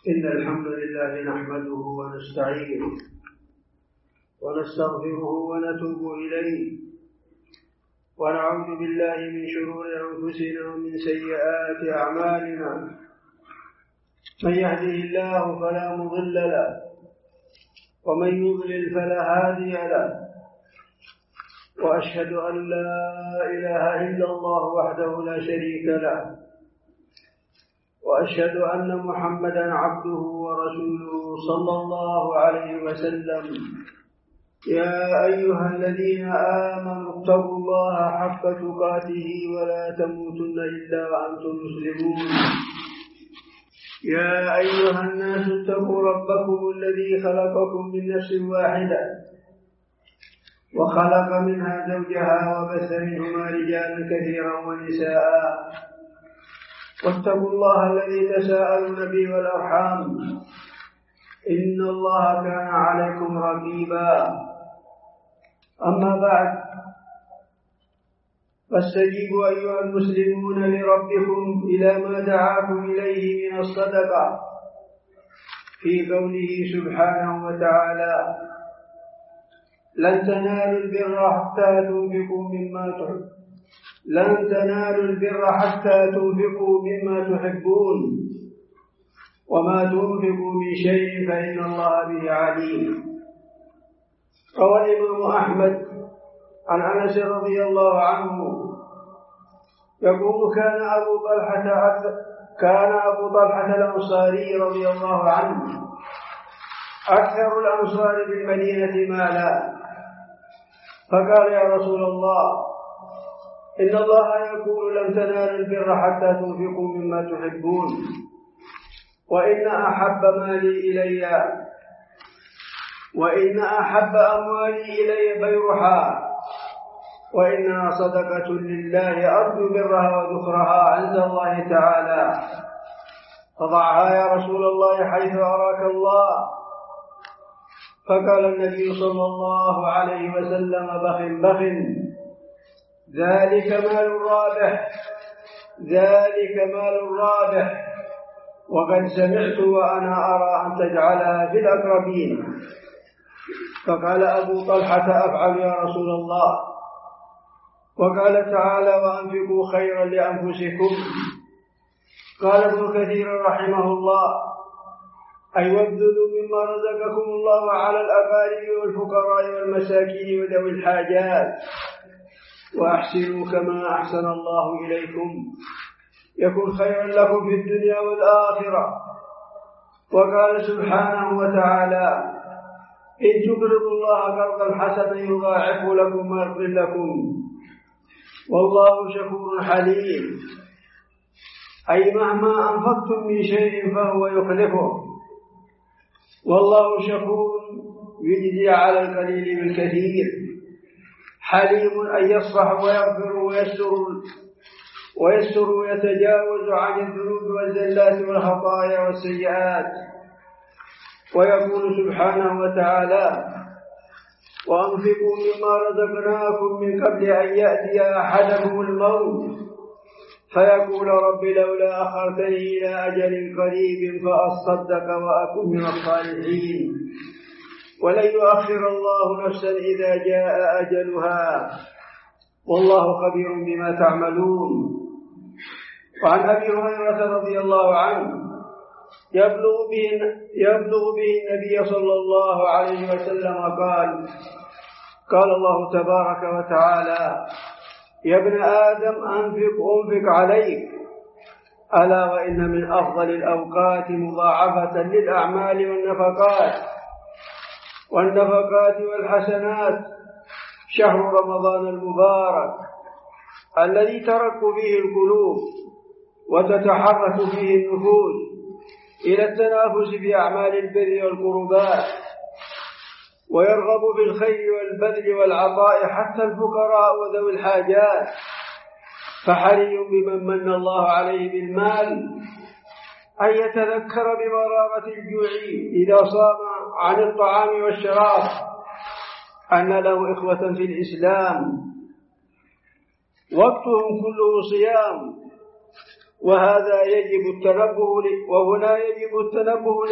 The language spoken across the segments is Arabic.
إن الحمد لله نحمده ونستعينه ونستغفره ونتوب إليه ونعوذ بالله من شرور أنفسنا ومن سيئات أعمالنا. من يهده الله فلا مضل له ومن يضلل فلا هادي له، وأشهد أن لا إله إلا الله وحده لا شريك له، وأشهد أن محمدا عبده ورسوله صلى الله عليه وسلم. يا أيها الذين آمنوا اتقوا الله حق تقاته ولا تموتن إلا وأنتم مسلمون. يا أيها الناس اتقوا ربكم الذي خلقكم من نفس واحدة وخلق منها زوجها وبث منهما رجالا كثيرا ونساء، واتقوا الله الذي تساءلون به والأرحام إن الله كان عليكم رقيبا. أما بعد، فاستجيبوا أيها المسلمون لربكم إلى ما دعاكم إليه من الصدقة في قوله سبحانه وتعالى: لن تنالوا البر حتى تنفقوا مما تحبون وما تنفقوا من شيء فإن الله به عليم. روى الإمام أحمد عن أنس رضي الله عنه يقول: كان أبو طلحة الأنصاري رضي الله عنه أكثر الأنصار بالمدينة مالا، فقال: يا رسول الله، إن الله يقول: لن تنالوا البر حتى تنفقوا مما تحبون، وإن أحب أموالي إلي بيرها، وإنها صدقة لله أرجو برها وذخرها عند الله تعالى، فضعها يا رسول الله حيث أراك الله. فقال النبي صلى الله عليه وسلم: بخ ذلك مال رابح، وقد سمعت وأنا أرى أن تجعلها في الأقربين. فقال أبو طلحة: أفعل يا رسول الله. وقال تعالى: وأنفقوا خيرا لأنفسكم. قال ابن كثير رحمه الله: أي وابذلوا مما رزقكم الله على الأقارب والفقراء والمساكين وذوي الحاجات، وأحسنوا كما أحسن الله إليكم يكن خيرا لكم في الدنيا والآخرة. وقال سبحانه وتعالى: إن تقرضوا الله قرضا حسنا يضاعف لكم ويغفر لكم والله شكور حليم. أي مهما أنفقتم من شيء فهو يخلفه، والله شكور يجزي على القليل بالكثير، حليم أن يصفح ويغفر ويستر ويتجاوز عن الذنوب والزلات والخطايا والسيئات. ويقول سبحانه وتعالى: وأنفقوا مما رزقناكم من قبل أن يأتي أحدكم الموت فيقول رب لولا أخرتني إلى أجل قريب فأصدق وأكن من الصالحين ولن يؤخر الله نفسا إذا جاء أجلها والله خبير بما تعملون. وعن أبي هريرة رضي الله عنه يبلغ به النبي صلى الله عليه وسلم قال الله تبارك وتعالى: يا ابن آدم أنفق عليك، ألا وإن من أفضل الأوقات مضاعفة للأعمال والنفقات والحسنات شهر رمضان المبارك الذي ترق به القلوب وتتحرك فيه النفوس إلى التنافس في أعمال البر والقربات، ويرغب بالخير والبذل والعطاء حتى الفقراء وذوي الحاجات. فحري بمن من الله عليه بالمال أن يتذكر بمرارة الجوع إذا صام عن الطعام والشراب أن له إخوة في الإسلام وقتهم كله صيام، وهنا يجب التنبه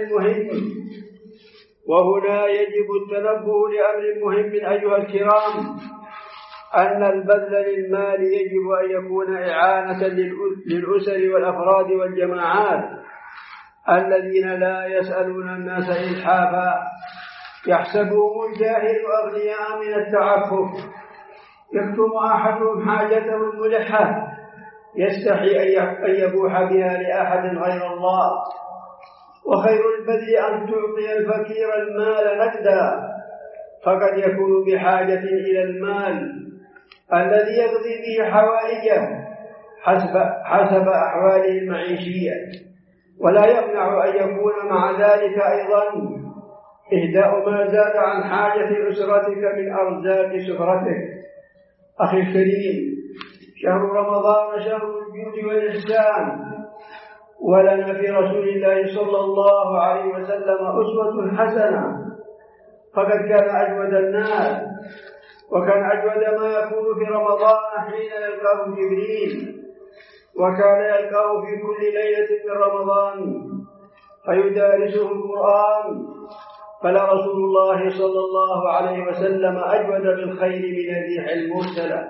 لأمر مهم أيها الكرام، أن البذل للمال يجب أن يكون إعانة للأسر والأفراد والجماعات الذين لا يسألون الناس إلحافا، يحسبهم الجاهل أغنياء من التعفف، يكتم أحدهم حاجته الملحة، يستحي أن يبوح بها لأحد غير الله. وخير البذل أن تعطي الفقير المال نقدا، فقد يكون بحاجة إلى المال الذي يقضي به حوائجه حسب أحواله المعيشية، ولا يمنع أن يكون مع ذلك أيضا إهداء ما زاد عن حاجة أسرتك من أرزاق سفرتك. أخي الكريم، شهر رمضان شهر الجود والإحسان، ولنا في رسول الله صلى الله عليه وسلم أسوة حسنة، فقد كان أجود الناس، وكان أجود ما يكون في رمضان حين يلقاه جبريل، وكان يلقاه في كل ليلة من رمضان فيدارسه القرآن، فلرسول الله صلى الله عليه وسلم أجود بالخير من الريح المرسلة.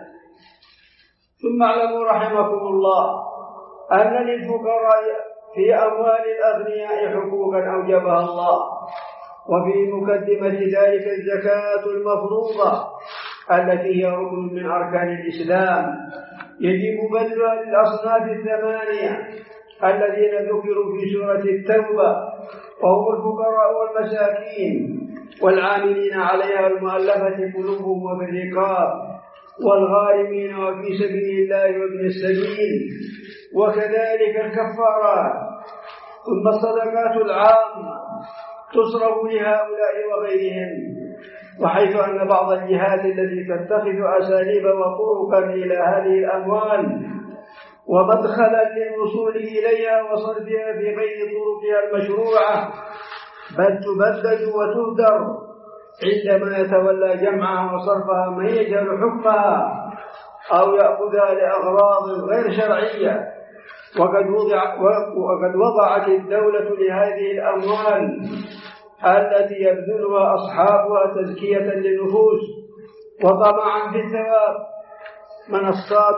ثم اعلموا رحمكم الله أن للفقراء في أموال الأغنياء حقوقا أوجبها الله، وفي مقدمة ذلك الزكاة المفروضة التي هي ركن من أركان الإسلام، يجب بذلها للأصناف الثمانية الذين ذكروا في سورة التوبة، وهم الفقراء والمساكين والعاملين عليها المؤلفة قلوبهم وفي الرقاب والغارمين وفي سبيل الله وابن السبيل، وكذلك الكفارات. ثم الصدقات العامة تصرف لهؤلاء وغيرهم، وحيث أن بعض الجهات التي تتخذ أساليب وطرقا إلى هذه الأموال ومدخلا للوصول إليها وصرفها في غير طرقها المشروعة، بل تبدد وتهدر عندما يتولى جمعها وصرفها من يجهل حكمها أو يأخذها لأغراض غير شرعية. وقد وضعت الدولة لهذه الأموال التي يبذلها أصحابها تزكية للنفوس وطمعا في الثواب منصات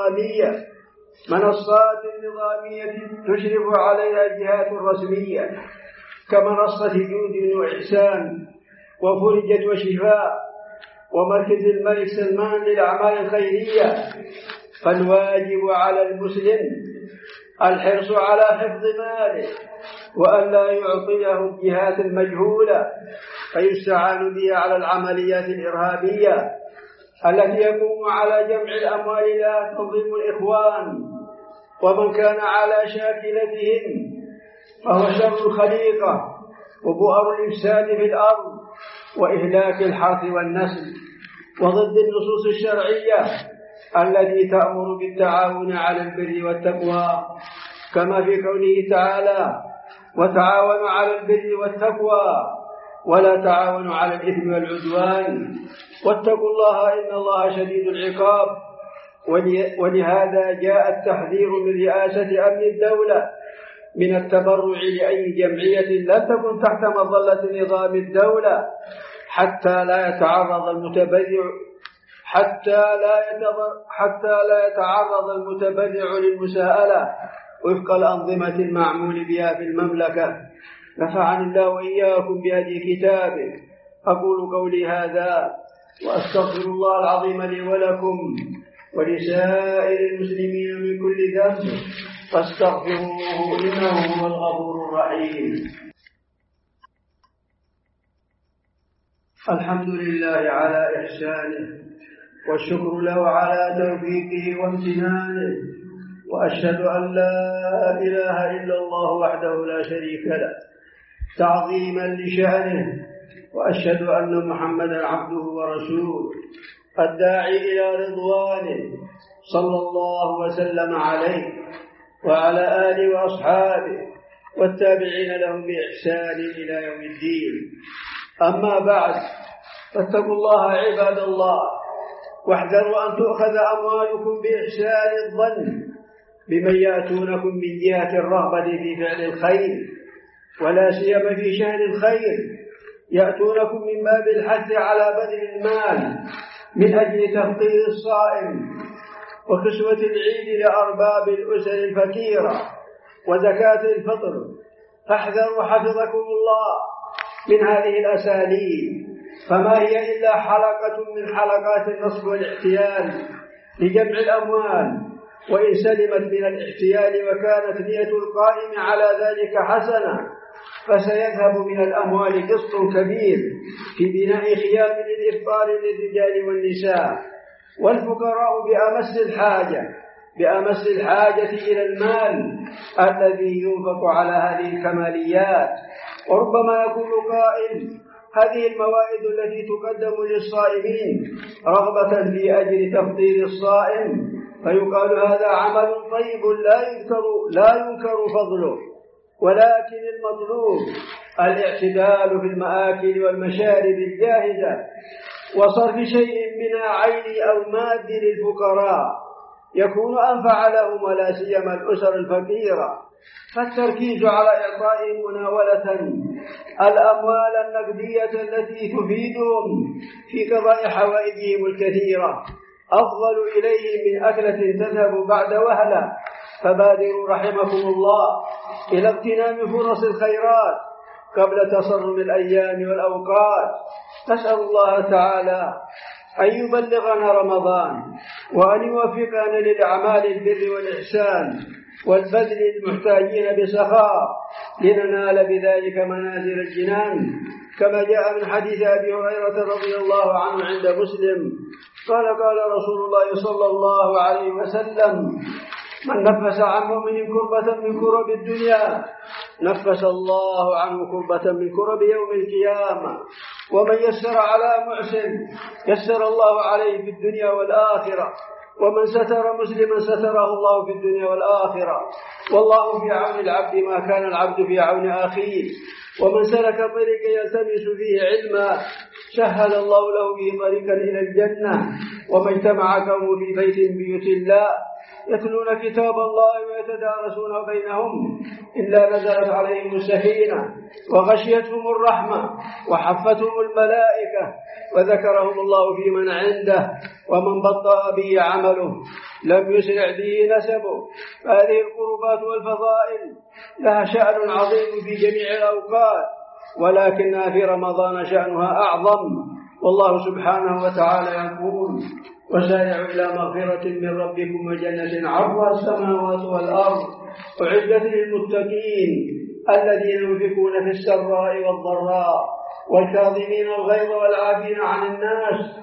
نظامية تشرف عليها الجهات الرسمية، كمنصة جود وإحسان وفرجة وشفاء ومركز الملك سلمان للأعمال الخيرية. فالواجب على المسلم الحرص على حفظ ماله، وأن لا يعطيه الجهات المجهولة فيستعان بها على العمليات الإرهابية التي يقوم على جمع الأموال لا تنظيم الإخوان، ومن كان على شاكلتهم فهو شر الخليقة وبؤر الإفساد في الأرض وإهلاك الحرث والنسل، وضد النصوص الشرعية التي تأمر بالتعاون على البر والتقوى، كما في قوله تعالى: وتعاونوا على البر والتقوى ولا تعاونوا على الإثم والعدوان واتقوا الله إن الله شديد العقاب. ولهذا جاء التحذير من رئاسة أمن الدولة من التبرع لأي جمعية لا تكن تحت مظلة نظام الدولة حتى لا يتعرض المتبرع للمساءلة وفق الأنظمة المعمول بها في المملكة. نفعني الله وإياكم بهدي كتابه. أقول قولي هذا وأستغفر الله العظيم لي ولكم ولسائر المسلمين من كل ذنب فاستغفروه إنه هو الغفور الرحيم. الحمد لله على إحسانه، والشكر له على توفيقه وامتنانه، وأشهد أن لا إله إلا الله وحده لا شريك له تعظيما لشأنه، وأشهد أن محمدا عبده ورسوله الداعي إلى رضوانه صلى الله وسلم عليه وعلى آله وأصحابه والتابعين لهم بإحسان إلى يوم الدين. أما بعد، فاتقوا الله عباد الله، واحذروا أن تؤخذ أموالكم بإحسان الظن بمن يأتونكم من جهة الرغبة في فعل الخير، ولا سيما في شهر الخير، يأتونكم من باب الحث على بذل المال من أجل تفطير الصائم وكسوة العيد لأرباب الأسر الفقيرة وزكاة الفطر. فاحذروا حفظكم الله من هذه الأساليب، فما هي إلا حلقة من حلقات النصب والاحتيال لجمع الأموال، وإن سلمت من الاحتيال وكانت نية القائم على ذلك حسنة فسيذهب من الأموال قسط كبير في بناء خيام للإفطار للرجال والنساء والفقراء بأمس الحاجة إلى المال الذي ينفق على هذه الكماليات. وربما يقول قائل: هذه الموائد التي تقدم للصائمين رغبة في أجل تفطير الصائم، فيقال هذا عمل طيب لا ينكر فضله، ولكن المطلوب الاعتدال في المآكل والمشارب الجاهزة وصرف شيء منها عيني أو مادي للفقراء يكون أنفع لهم، ولا سيما الأسر الفقيرة. فالتركيز على إعطائهم مناولة الأموال النقدية التي تفيدهم في قضاء حوائجهم الكثيرة أفضل إليهم من أكلة تذهب بعد وهلة. فبادروا رحمكم الله إلى اغتنام فرص الخيرات قبل تصرم الأيام والأوقات. نسأل الله تعالى أن يبلغنا رمضان وأن يوفقنا للأعمال البر والإحسان والبذل المحتاجين بسخاء لننال بذلك منازل الجنان، كما جاء من حديث أبي هريرة رضي الله عنه عند مسلم قال: قال رسول الله صلى الله عليه وسلم: من نفس عن مؤمن كربة من كرب الدنيا نفس الله عنه كربة من كرب يوم القيامة، ومن يسر على محسن يسر الله عليه في الدنيا والآخرة، ومن ستر مسلما ستره الله في الدنيا والآخرة، والله في عون العبد ما كان العبد في عون أخيه. ومن سلك طريقا يلتمس فيه علما سهل الله له به طريقا إلى الجنة. وما اجتمع قوم في بيت من بيوت الله يتلون كتاب الله ويتدارسونه بينهم إلا نزلت عليهم السكينة وغشيتهم الرحمة وحفتهم الملائكة وذكرهم الله في من عنده. ومن بطأ به عمله لم يسرع به نسبه. فهذه القربات والفضائل لها شأن عظيم في جميع الأوقات، ولكنها في رمضان شأنها أعظم. والله سبحانه وتعالى يقول: وسارعوا إلى مغفرة من ربكم وجنة عرضها السماوات والأرض أعدت للمتقين الذين ينفقون في السراء والضراء والكاظمين الغيظ والعافين عن الناس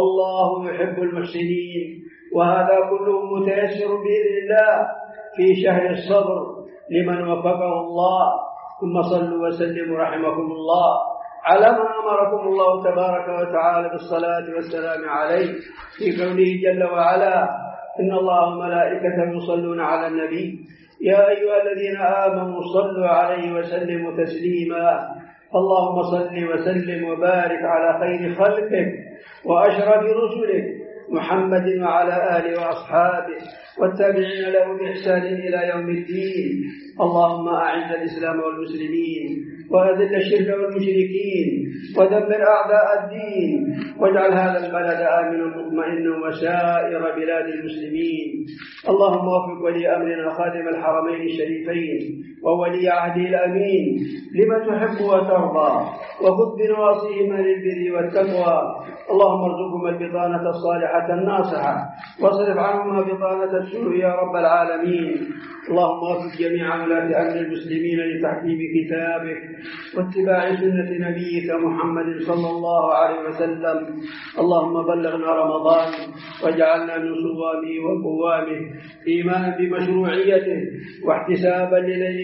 والله يحب المحسنين. وهذا كله متيسر بإذن الله في شهر الصبر لمن وفقه الله. ثم صلوا وسلموا رحمكم الله على ما أمركم الله تبارك وتعالى بالصلاة والسلام عليه في قوله جل وعلا: إن الله وملائكته يصلون على النبي يا أيها الذين آمنوا صلوا عليه وسلموا تسليما. اللهم صل وسلم وبارك على خير خلقك وأشرف رسلك محمد وعلى آله وأصحابه والتابعين له بإحسان إلى يوم الدين. اللهم أعز الإسلام والمسلمين وأذل الشرك والمشركين ودمر أعداء الدين واجعل هذا البلد آمنا مطمئنا وسائر بلاد المسلمين. اللهم وفق ولي أمرنا خادم الحرمين الشريفين وولي عهده الأمين لما تحب وترضى، وخذ بنواصيهما للبر والتقوى. اللهم ارزقهما البطانة الصالحة الناصحة واصرف عنهما بطانة السوء يا رب العالمين. اللهم وفق جميع ولاة أمر المسلمين لتحكيم كتابك واتباع سنة نبيك محمد صلى الله عليه وسلم. اللهم بلغنا رمضان واجعلنا من صوامه وقوامه إيمانا بمشروعيته واحتسابا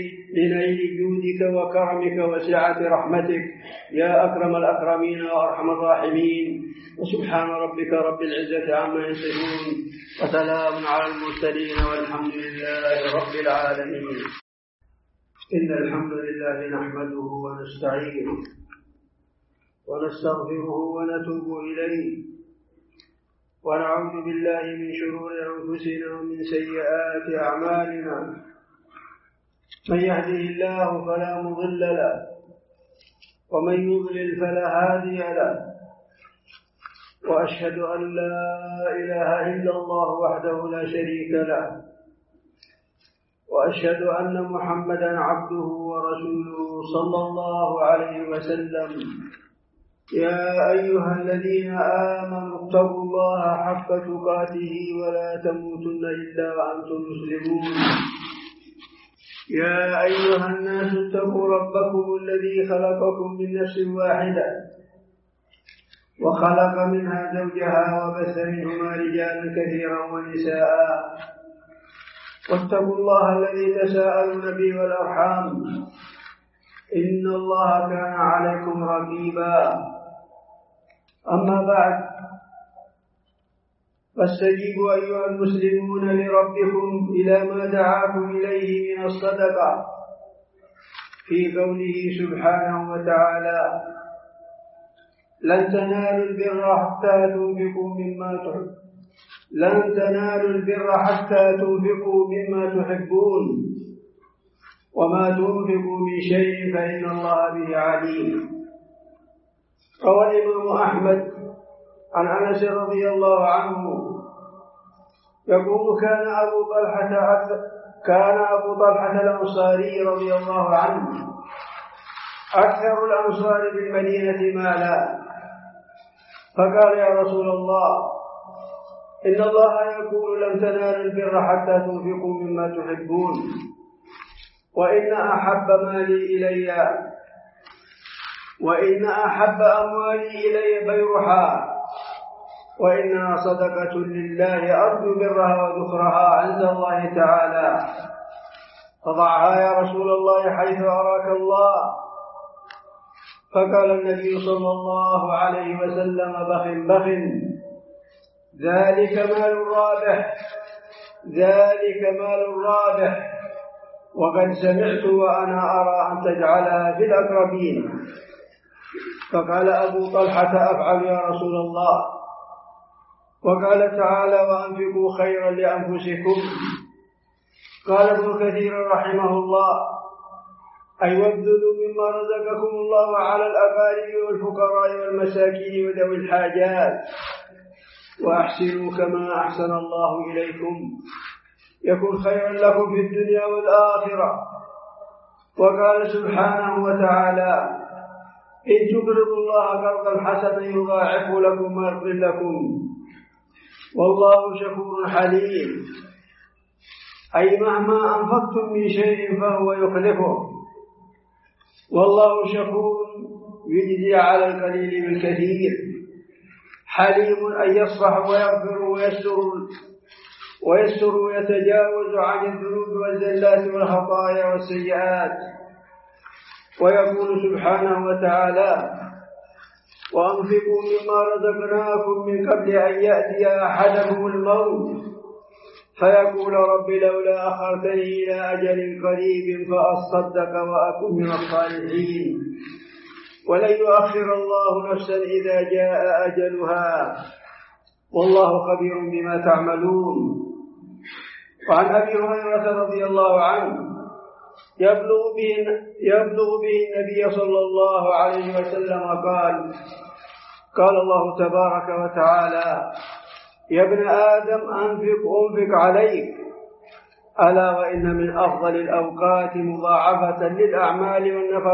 لنيل جودك وكرمك وسعة رحمتك يا أكرم الأكرمين وأرحم الراحمين. وسبحان ربك رب العزة عما يصفون وسلام على المرسلين والحمد لله رب العالمين. إن الحمد لله نحمده ونستعينه ونستغفره ونتوب إليه ونعوذ بالله من شرور أنفسنا ومن سيئات أعمالنا. من يهده الله فلا مضل له ومن يضلل فلا هادي له، وأشهد أن لا إله إلا الله وحده لا شريك له، وأشهد أن محمدا عبده ورسوله صلى الله عليه وسلم. يا أيها الذين آمنوا اتقوا الله حق تقاته ولا تموتن إلا وأنتم مسلمون. يا أيها الناس اتقوا ربكم الذي خلقكم من نفس واحدة وخلق منها زوجها وبث منهما رجالا كثيرا ونساء، واتقوا الله الذي تساءلون به والأرحام إن الله كان عليكم رقيبا. أما بعد، فاستجيبوا أيها المسلمون لربكم إلى ما دعاكم إليه من الصدقة في قوله سبحانه وتعالى: لن تنالوا البر حتى تنفقوا مما تحبون وما تنفقوا من شيء فإن الله به عليم. روى الإمام أحمد عن أنس رضي الله عنه يقول: كان أبو طلحة الأنصاري رضي الله عنه أكثر الأنصار بالمدينة مالا، فقال: يا رسول الله، إن الله يقول لن تنالوا البر حتى تنفقوا مما تحبون، وإن أحب أموالي إلي بيرها، وإنها صدقة لله أرجو برها وذخرها عند الله تعالى، فضعها يا رسول الله حيث أراك الله. فقال النبي صلى الله عليه وسلم: بخ بخ، ذلك مال رابح، وقد سمعت وأنا أرى أن تجعلها في الأقربين. فقال أبو طلحة: أفعل يا رسول الله. وقال تعالى: وأنفقوا خيرا لأنفسكم. قال ابن كثير رحمه الله: أي وابذلوا مما رزقكم الله على الأقارب والفقراء والمساكين وذوي الحاجات، وأحسنوا كما أحسن الله إليكم يكن خيرا لكم في الدنيا والآخرة. وقال سبحانه وتعالى: إن تقرضوا الله قرضا حسنا يضاعف لكم ويغفر لكم والله شكور حليم. أي مهما أنفقتم من شيء فهو يخلفه، والله شكور يجزي على القليل بالكثير، حليم أن يصفح ويغفر ويستر ويتجاوز عن الذنوب والزلات والخطايا والسيئات. ويقول سبحانه وتعالى: وأنفقوا مما رزقناكم من قبل أن يأتي أحدكم الموت فيقول رب لولا أخرتني إلى أجل قريب فأصدق وأكن من الصالحين ولن يؤخر الله نفسا إذا جاء أجلها والله خبير بما تعملون. وعن أبي هريرة رضي الله عنه يبلغ به النبي صلى الله عليه وسلم قال الله تبارك وتعالى: يا ابن آدم أنفق عليك، ألا وإن من أفضل الأوقات مضاعفة للأعمال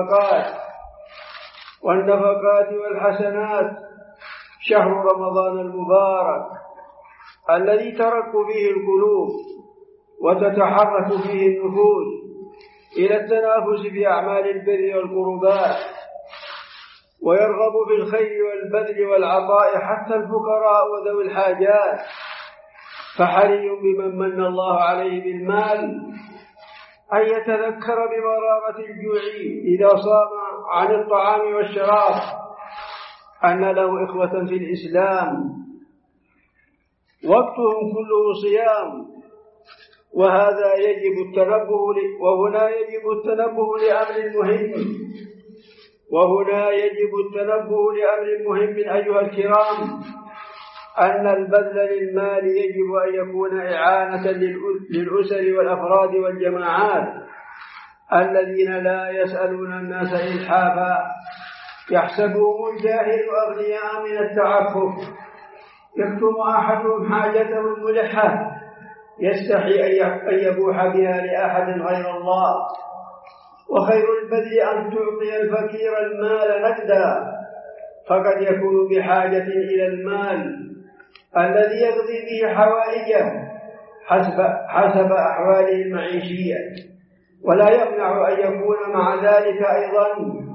والنفقات والحسنات شهر رمضان المبارك الذي ترق فيه القلوب وتتحرك فيه النفوس إلى التنافس في أعمال البر والقربات، ويرغب في الخير والبذل والعطاء حتى الفقراء وذوي الحاجات. فحري بمن من الله عليه بالمال أن يتذكر بمرارة الجوع إذا صام عن الطعام والشراب أن له إخوة في الإسلام وقتهم كله صيام، وهنا يجب التنبه لأمر مهم أيها الكرام، أن البذل للمال يجب أن يكون إعانة للأسر والأفراد والجماعات الذين لا يسألون الناس إلحافا يحسبهم الجاهل أغنياء من التعفف، يكتم أحدهم حاجته الملحة يستحي أن يبوح بها لأحد غير الله. وخير البذل أن تعطي الفقير المال نقدا، فقد يكون بحاجة إلى المال الذي يقضي به حوائجه حسب أحواله المعيشية، ولا يمنع أن يكون مع ذلك أيضا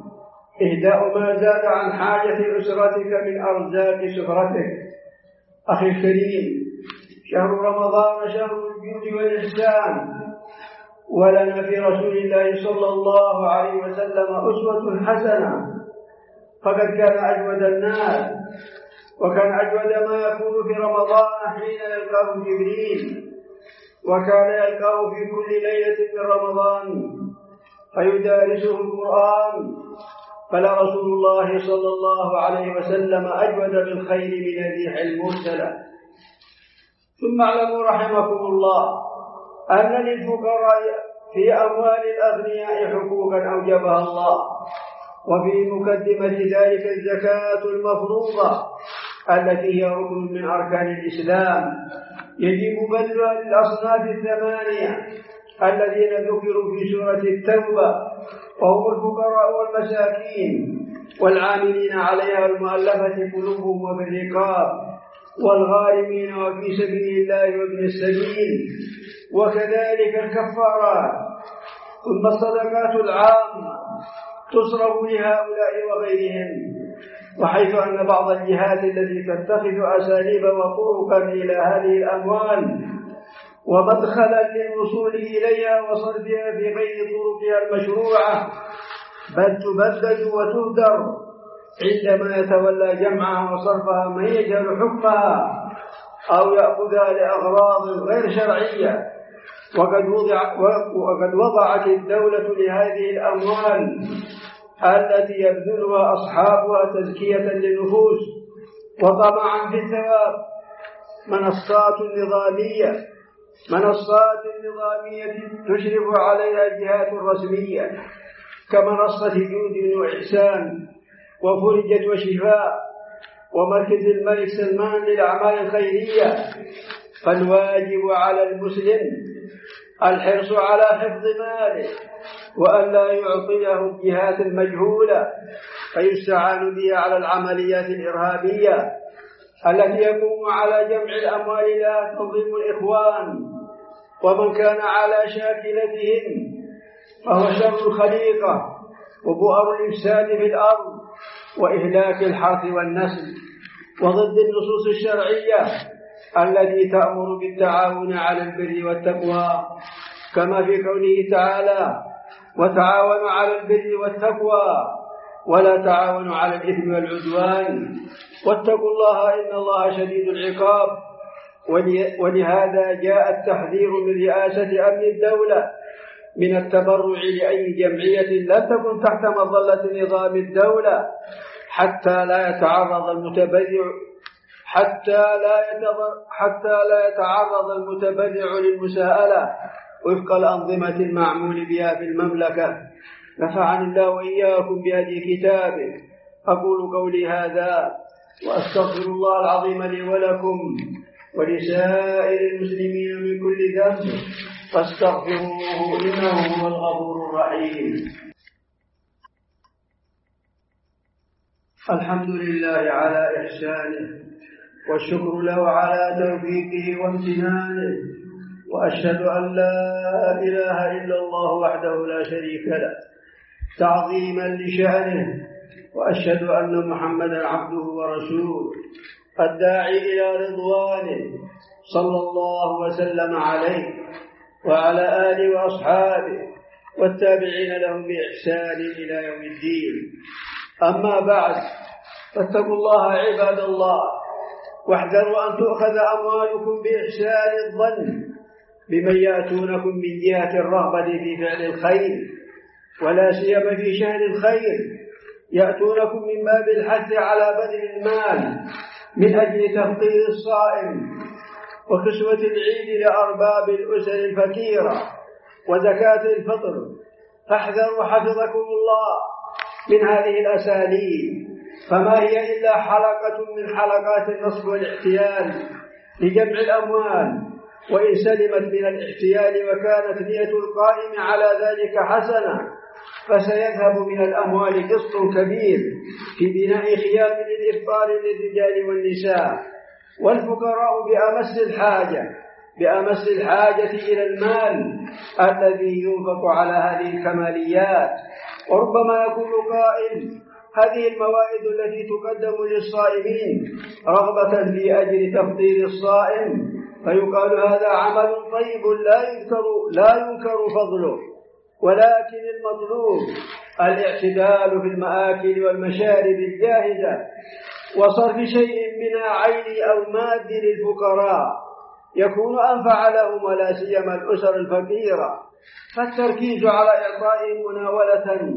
إهداء ما زاد عن حاجة أسرتك من أرزاق سفرتك. أخي الكريم، شهر رمضان شهر الجود والإحسان، ولنا في رسول الله صلى الله عليه وسلم أسوة حسنة، فقد كان أجود الناس، وكان أجود ما يكون في رمضان حين يلقاه جبريل، وكان يلقاه في كل ليلة من رمضان فيدارسه القرآن، فلا رسول الله صلى الله عليه وسلم أجود بالخير من الريح المرسلة. ثم اعلموا رحمكم الله أن للفقراء في أموال الأغنياء حقوقا أوجبها الله، وفي مقدمة ذلك الزكاة المفروضة التي هي ركن من أركان الإسلام يجب بذلها للأصناف الثمانية الذين ذكروا في سورة التوبة، وهم الفقراء والمساكين والعاملين عليها المؤلفة قلوبهم وفي الرقاب والغارمين وفي سبيل الله وابن السبيل، وكذلك الكفارات. ثم الصدقات العامة تصرف لهؤلاء وغيرهم، وحيث أن بعض الجهات التي تتخذ أساليب وطرقا إلى هذه الأموال ومدخلا للوصول إليها وصرفها في غير طرقها المشروعة بل تبدد وتهدر عندما يتولى جمعها وصرفها من يجهل حكمها أو يأخذها لأغراض غير شرعية. وقد وضعت الدولة لهذه الأموال التي يبذلها أصحابها تزكية للنفوس وطمعا في الثواب منصات نظامية تشرف عليها الجهات الرسمية كمنصة جود وإحسان وفرجة وشفاء ومركز الملك سلمان للأعمال الخيرية. فالواجب على المسلم الحرص على حفظ ماله وأن لا يعطيه الجهات المجهولة فيستعان بها على العمليات الإرهابية التي يقوم على جمع الأموال لها تنظيم الإخوان، ومن كان على شاكلتهم فهو شر الخليقة وبؤر الإفساد في الأرض وإهلاك الحرث والنسل، وضد النصوص الشرعية التي تأمر بالتعاون على البر والتقوى، كما في قوله تعالى: وتعاونوا على البر والتقوى ولا تعاونوا على الإثم والعدوان واتقوا الله إن الله شديد العقاب. ولهذا جاء التحذير من رئاسة أمن الدولة من التبرع لأي جمعية لا تكن تحت مظلة نظام الدولة حتى لا يتعرض المتبرع للمساءلة وفق الأنظمة المعمول بها في المملكة. نفعني الله وإياكم بهدي كتابه. أقول قولي هذا وأستغفر الله العظيم لي ولكم ولسائر المسلمين من كل ذنب فاستغفروه إنه هو الغفور الرحيم. الحمد لله على إحسانه والشكر له على توفيقه وامتنانه، وأشهد أن لا إله إلا الله وحده لا شريك له تعظيما لشأنه، وأشهد أن محمدا عبده ورسوله الداعي إلى رضوانه صلى الله وسلم عليه وعلى آله وأصحابه والتابعين لهم بإحسان إلى يوم الدين. أما بعد، فاتقوا الله عباد الله، واحذروا أن تؤخذ أموالكم بإحسان الظن بمن يأتونكم من جهة الرغبة في فعل الخير، ولا سيما في شهر الخير يأتونكم من باب الحث على بذل المال من أجل تفطير الصائم وكسوة العيد لأرباب الأسر الفقيرة وزكاة الفطر. فاحذروا حفظكم الله من هذه الأساليب، فما هي إلا حلقة من حلقات النصب والاحتيال لجمع الأموال، وإن سلمت من الاحتيال وكانت نية القائم على ذلك حسنة فسيذهب من الأموال قسط كبير في بناء خيام للإفطار للرجال والنساء والفقراء بأمس الحاجة إلى المال الذي ينفق على هذه الكماليات. وربما يقول قائل: هذه الموائد التي تقدم للصائمين رغبة في أجل تفطير الصائم، فيقال هذا عمل طيب لا ينكر فضله، ولكن المطلوب الاعتدال في المآكل والمشارب الجاهزة وصرف شيء من عين أو ماد للفقراء يكون أنفع لهم، ولا سيما الأسر الفقيرة. فالتركيز على إعطائهم مناولة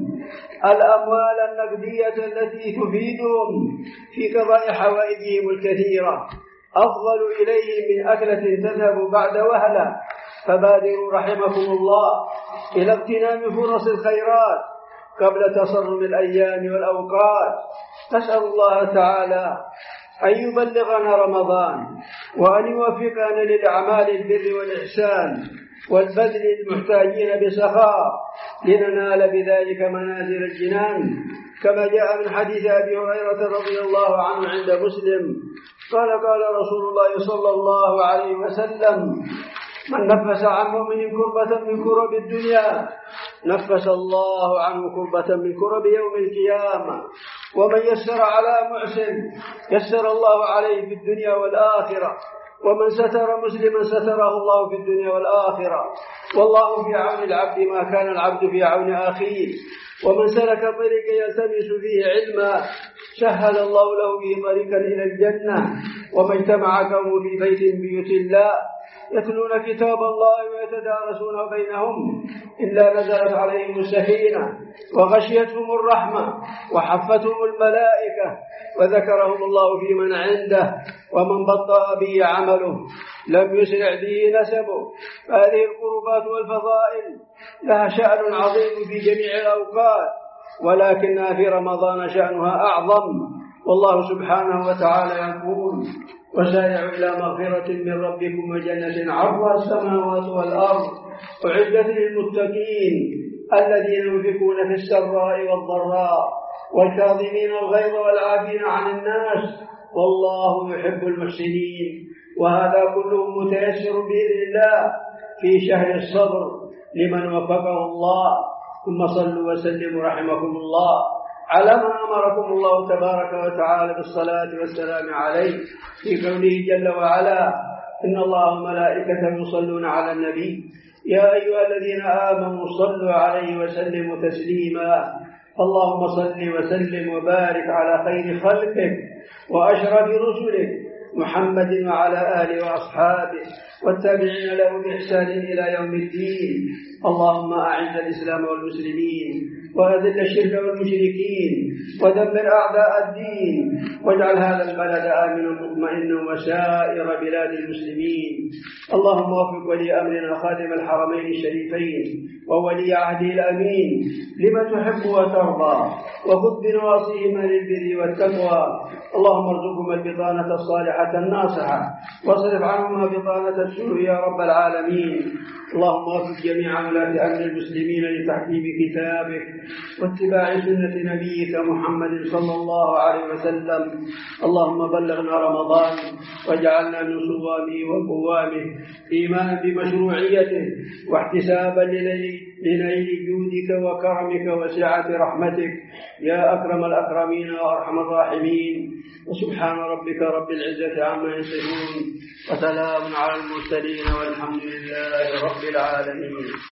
الأموال النقدية التي تفيدهم في قضاء حوائجهم الكثيرة أفضل إليهم من أكلة تذهب بعد وهلة. فبادروا رحمكم الله إلى اغتنام فرص الخيرات قبل تصرم الأيام والأوقات. نسأل الله تعالى أن يبلغنا رمضان وأن يوفقنا للأعمال البر والإحسان والبذل المحتاجين بسخاء لننال بذلك منازل الجنان، كما جاء من حديث أبي هريرة رضي الله عنه عند مسلم قال: قال رسول الله صلى الله عليه وسلم: من نفس عن مؤمن كربة من كرب الدنيا نفس الله عنه كربة من كرب يوم القيامة، ومن يسر على محسن يسر الله عليه في الدنيا والآخرة، ومن ستر مسلما ستره الله في الدنيا والآخرة، والله في عون العبد ما كان العبد في عون أخيه. ومن سلك طريقا يلتمس فيه علما سهل الله له به طريقا إلى الجنة. وما اجتمع قوم في بيت من بيوت الله يتلون كتاب الله ويتدارسونه بينهم إلا نزلت عليهم السكينة وغشيتهم الرحمة وحفتهم الملائكة وذكرهم الله في من عنده. ومن بطأ به عمله لم يسرع به نسبه. هذه القربات والفضائل لها شأن عظيم في جميع الأوقات، ولكنها في رمضان شأنها أعظم. والله سبحانه وتعالى يقول: وسارعوا إلى مغفرة من ربكم وجنة عرضها السماوات والأرض أعدت للمتقين الذين ينفقون في السراء والضراء والكاظمين الغيظ والعافين عن الناس والله يحب المحسنين. وهذا كله متيسر بإذن الله في شهر الصبر لمن وفقه الله. ثم صلوا وسلموا رحمكم الله على ما أمركم الله تبارك وتعالى بالصلاة والسلام عليه في قوله جل وعلا: إن الله وملائكته يصلون على النبي يا أيها الذين آمنوا صلوا عليه وسلموا تسليما. اللهم صل وسلم وبارك على خير خلقك وأشرف رسلك محمد وعلى آله وأصحابه والتابعين له بإحسان إلى يوم الدين. اللهم أعز الإسلام والمسلمين وأذل الشرك والمشركين ودمر أعداء الدين واجعل هذا البلد آمنا مطمئنا وسائر بلاد المسلمين. اللهم وفق ولي أمرنا خادم الحرمين الشريفين وولي عهده الأمين لما تحب وترضى وخذ بنواصيهما للبر والتقوى. اللهم ارزقهما البطانة الصالحة الناصحة واصرف عنهما بطانة السوء يا رب العالمين. اللهم وفق جميع ولاة أمر المسلمين لتحكيم كتابك واتباع سنة نبيك محمد صلى الله عليه وسلم. اللهم بلغنا رمضان واجعلنا من صوامه وقوامه إيمانا بمشروعيته واحتسابا لنيل جودك وكرمك وسعة رحمتك يا أكرم الأكرمين وأرحم الراحمين. وسبحان ربك رب العزة عما يصفون وسلام على المرسلين والحمد لله رب العالمين.